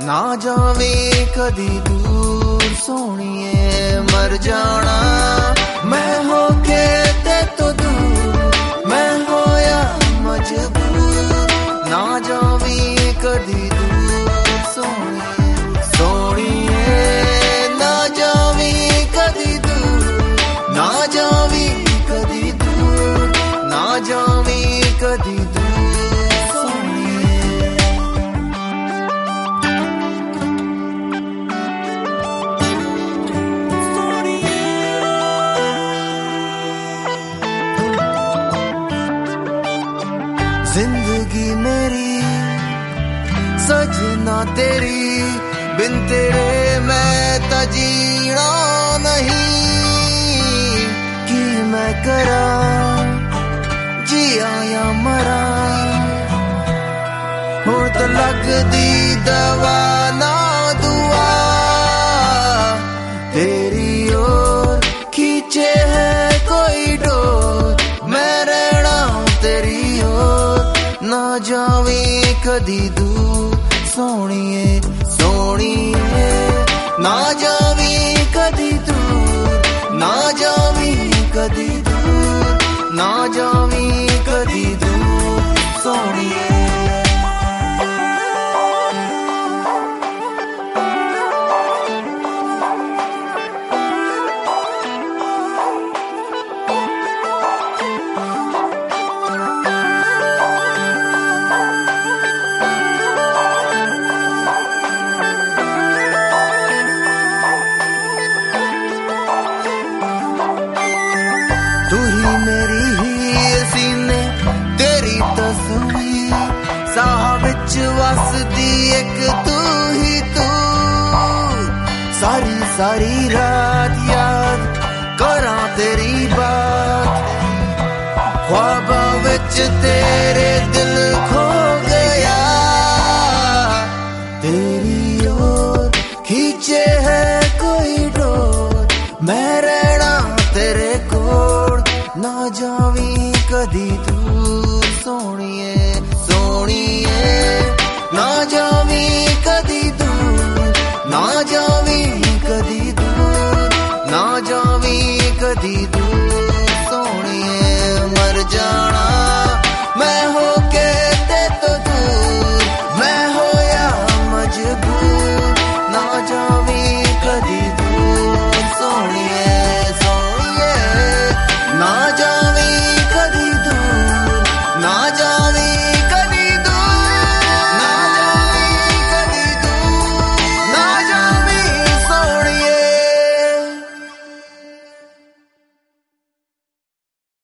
ना जावे कदी दूर सोनिए मर जाना मैं होके ते तो दूर मैं होया मजबूर ना जावे कदी दूर सोनिए सोनिए ना जावे कदी दूर ना जावे कदी दूर ना जावे कदी दूर जिंदगी मेरी सजना तेरी बिन तेरे मैं ता जीना नहीं कि मैं करा जिया या मरा हो तो लगदी दवा ना दुआ तेरी ओर खींचे है कोई डोर मैं रहना तेरी ओर ना जावे कदी दूर सोनिए सोनिए ना जावे कदी दूर ना जावे कदी दूर ना जावे कदी दूर सोनिए तू ही मेरी हीर सीने तेरी तस्वीर साह विच वसदी एक तू ही तू सारी सारी रात याद करा तेरी बात ख्वाबा विच तेरे दिल खो गया तेरी ओर खींचे है कोई डोर मैं रहना तेरे कोल ना जावी कदी दूर सोनिए सोनिए ना जावी कदी दूर ना जावी कदी दूर ना जावी कदी दूर सोनिए मर जाना मैं होके ते तो दूर मैं होया मजबूर ना जावी कदी दूर सोनिए ना जावे कदी दूर ना जा